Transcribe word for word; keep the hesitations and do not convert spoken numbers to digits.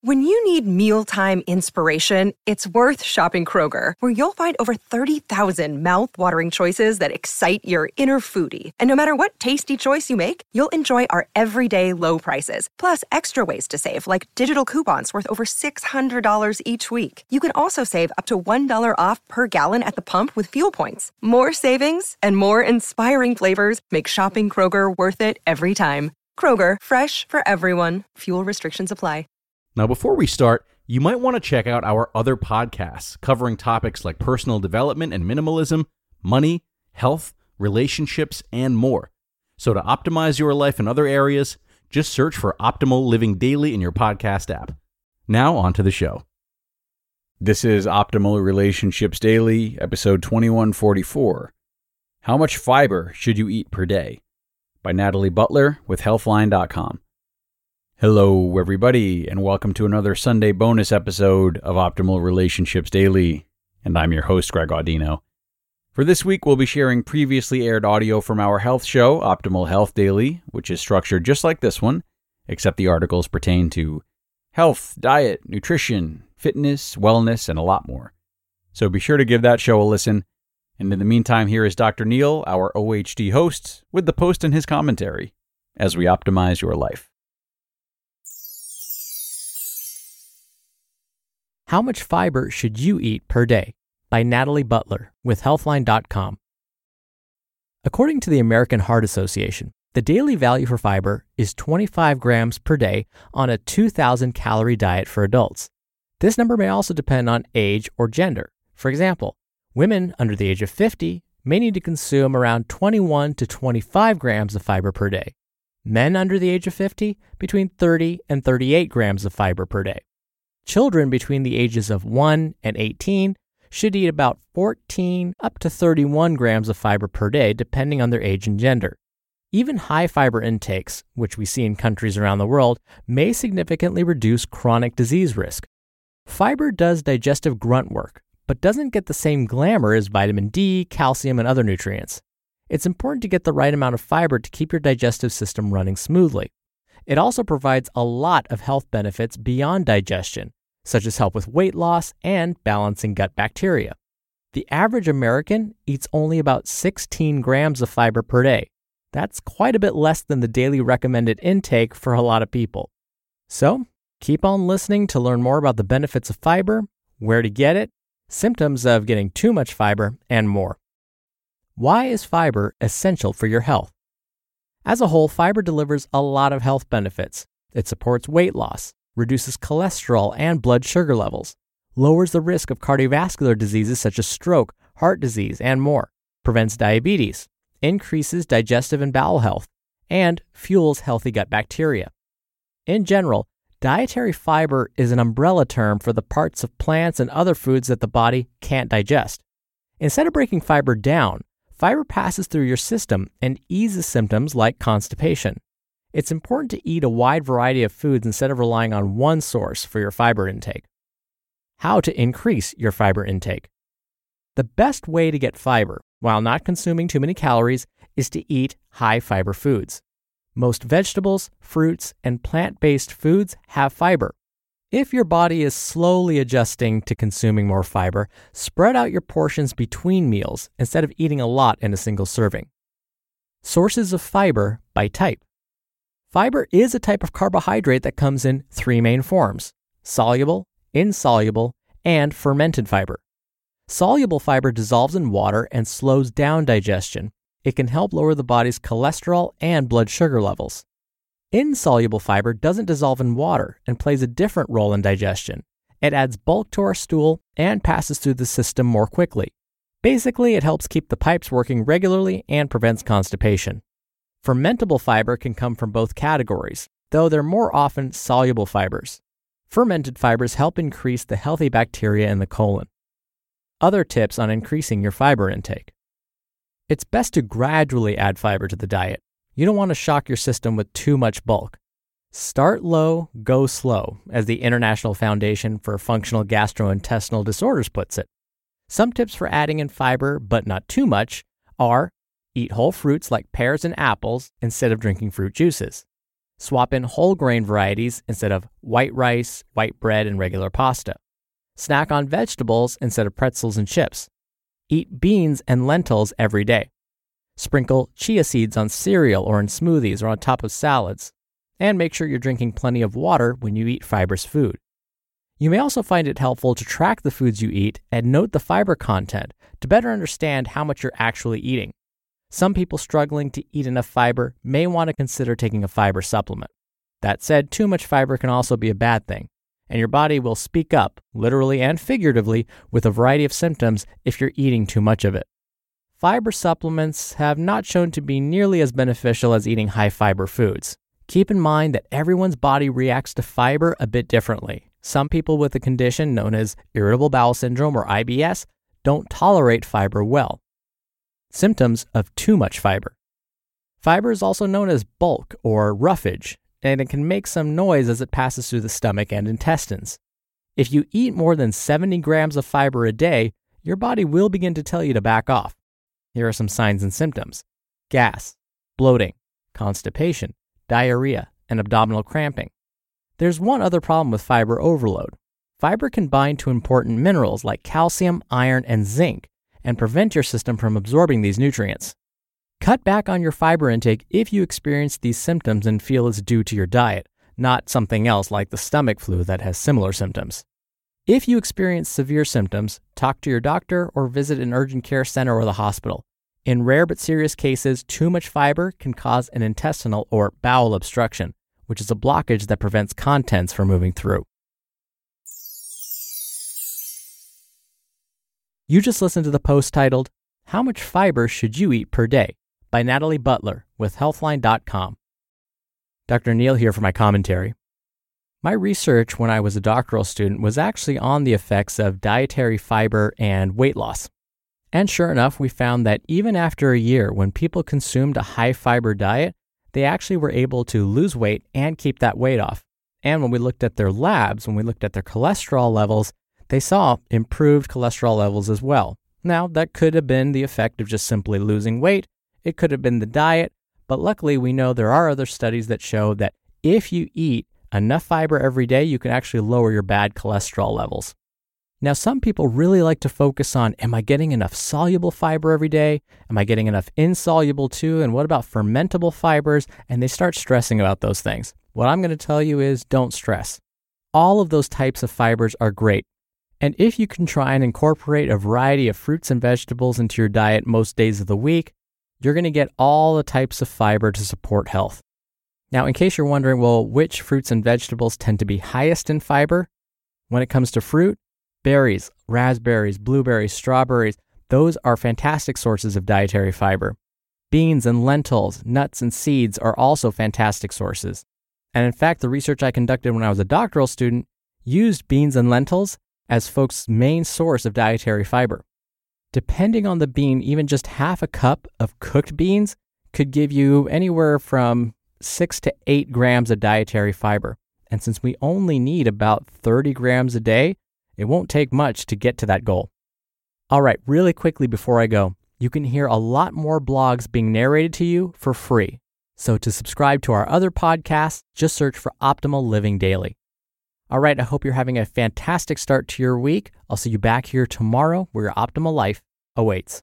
When you need mealtime inspiration, it's worth shopping Kroger, where you'll find over thirty thousand mouth-watering choices that excite your inner foodie. And no matter what tasty choice you make, you'll enjoy our everyday low prices, plus extra ways to save, like digital coupons worth over six hundred dollars each week. You can also save up to one dollar off per gallon at the pump with fuel points. More savings and more inspiring flavors make shopping Kroger worth it every time. Kroger, fresh for everyone. Fuel restrictions apply. Now, before we start, you might want to check out our other podcasts covering topics like personal development and minimalism, money, health, relationships, and more. So to optimize your life in other areas, just search for Optimal Living Daily in your podcast app. Now, on to the show. This is Optimal Relationships Daily, episode twenty-one forty-four. How much fiber should you eat per day? By Natalie Butler with Healthline dot com. Hello, everybody, and welcome to another Sunday bonus episode of Optimal Relationships Daily, and I'm your host, Greg Audino. For this week, we'll be sharing previously aired audio from our health show, Optimal Health Daily, which is structured just like this one, except the articles pertain to health, diet, nutrition, fitness, wellness, and a lot more. So be sure to give that show a listen. And in the meantime, here is Doctor Neil, our O H D host, with the post and his commentary as we optimize your life. How much fiber should you eat per day? By Natalie Butler with Healthline dot com. According to the American Heart Association, the daily value for fiber is twenty-five grams per day on a two thousand calorie diet for adults. This number may also depend on age or gender. For example, women under the age of fifty may need to consume around twenty-one to twenty-five grams of fiber per day. Men under the age of fifty, between thirty and thirty-eight grams of fiber per day. Children between the ages of one and eighteen should eat about fourteen up to thirty-one grams of fiber per day, depending on their age and gender. Even high fiber intakes, which we see in countries around the world, may significantly reduce chronic disease risk. Fiber does digestive grunt work, but doesn't get the same glamour as vitamin D, calcium, and other nutrients. It's important to get the right amount of fiber to keep your digestive system running smoothly. It also provides a lot of health benefits beyond digestion, such as help with weight loss and balancing gut bacteria. The average American eats only about sixteen grams of fiber per day. That's quite a bit less than the daily recommended intake for a lot of people. So, keep on listening to learn more about the benefits of fiber, where to get it, symptoms of getting too much fiber, and more. Why is fiber essential for your health? As a whole, fiber delivers a lot of health benefits. It supports weight loss, reduces cholesterol and blood sugar levels, lowers the risk of cardiovascular diseases such as stroke, heart disease, and more, prevents diabetes, increases digestive and bowel health, and fuels healthy gut bacteria. In general, dietary fiber is an umbrella term for the parts of plants and other foods that the body can't digest. Instead of breaking fiber down, fiber passes through your system and eases symptoms like constipation. It's important to eat a wide variety of foods instead of relying on one source for your fiber intake. How to increase your fiber intake. The best way to get fiber, while not consuming too many calories, is to eat high-fiber foods. Most vegetables, fruits, and plant-based foods have fiber. If your body is slowly adjusting to consuming more fiber, spread out your portions between meals instead of eating a lot in a single serving. Sources of fiber by type. Fiber is a type of carbohydrate that comes in three main forms: soluble, insoluble, and fermented fiber. Soluble fiber dissolves in water and slows down digestion. It can help lower the body's cholesterol and blood sugar levels. Insoluble fiber doesn't dissolve in water and plays a different role in digestion. It adds bulk to our stool and passes through the system more quickly. Basically, it helps keep the pipes working regularly and prevents constipation. Fermentable fiber can come from both categories, though they're more often soluble fibers. Fermented fibers help increase the healthy bacteria in the colon. Other tips on increasing your fiber intake. It's best to gradually add fiber to the diet. You don't want to shock your system with too much bulk. Start low, go slow, as the International Foundation for Functional Gastrointestinal Disorders puts it. Some tips for adding in fiber, but not too much, are eat whole fruits like pears and apples instead of drinking fruit juices. Swap in whole grain varieties instead of white rice, white bread, and regular pasta. Snack on vegetables instead of pretzels and chips. Eat beans and lentils every day. Sprinkle chia seeds on cereal or in smoothies or on top of salads. And make sure you're drinking plenty of water when you eat fibrous food. You may also find it helpful to track the foods you eat and note the fiber content to better understand how much you're actually eating. Some people struggling to eat enough fiber may want to consider taking a fiber supplement. That said, too much fiber can also be a bad thing, and your body will speak up, literally and figuratively, with a variety of symptoms if you're eating too much of it. Fiber supplements have not shown to be nearly as beneficial as eating high-fiber foods. Keep in mind that everyone's body reacts to fiber a bit differently. Some people with a condition known as irritable bowel syndrome or I B S don't tolerate fiber well. Symptoms of too much fiber. Fiber is also known as bulk or roughage, and it can make some noise as it passes through the stomach and intestines. If you eat more than seventy grams of fiber a day, your body will begin to tell you to back off. Here are some signs and symptoms: gas, bloating, constipation, diarrhea, and abdominal cramping. There's one other problem with fiber overload. Fiber can bind to important minerals like calcium, iron, and zinc, and prevent your system from absorbing these nutrients. Cut back on your fiber intake if you experience these symptoms and feel it's due to your diet, not something else like the stomach flu that has similar symptoms. If you experience severe symptoms, talk to your doctor or visit an urgent care center or the hospital. In rare but serious cases, too much fiber can cause an intestinal or bowel obstruction, which is a blockage that prevents contents from moving through. You just listened to the post titled, "How Much Fiber Should You Eat Per Day?" by Natalie Butler with Healthline dot com. Doctor Neal here for my commentary. My research when I was a doctoral student was actually on the effects of dietary fiber and weight loss. And sure enough, we found that even after a year, when people consumed a high-fiber diet, they actually were able to lose weight and keep that weight off. And when we looked at their labs, when we looked at their cholesterol levels, they saw improved cholesterol levels as well. Now, that could have been the effect of just simply losing weight. It could have been the diet, but luckily we know there are other studies that show that if you eat enough fiber every day, you can actually lower your bad cholesterol levels. Now, some people really like to focus on, am I getting enough soluble fiber every day? Am I getting enough insoluble too? And what about fermentable fibers? And they start stressing about those things. What I'm going to tell you is don't stress. All of those types of fibers are great. And if you can try and incorporate a variety of fruits and vegetables into your diet most days of the week, you're going to get all the types of fiber to support health. Now, in case you're wondering, well, which fruits and vegetables tend to be highest in fiber? When it comes to fruit, berries, raspberries, blueberries, strawberries, those are fantastic sources of dietary fiber. Beans and lentils, nuts and seeds are also fantastic sources. And in fact, the research I conducted when I was a doctoral student used beans and lentils as folks' main source of dietary fiber. Depending on the bean, even just half a cup of cooked beans could give you anywhere from six to eight grams of dietary fiber. And since we only need about thirty grams a day, it won't take much to get to that goal. All right, really quickly before I go, you can hear a lot more blogs being narrated to you for free. So to subscribe to our other podcasts, just search for Optimal Living Daily. All right, I hope you're having a fantastic start to your week. I'll see you back here tomorrow where your optimal life awaits.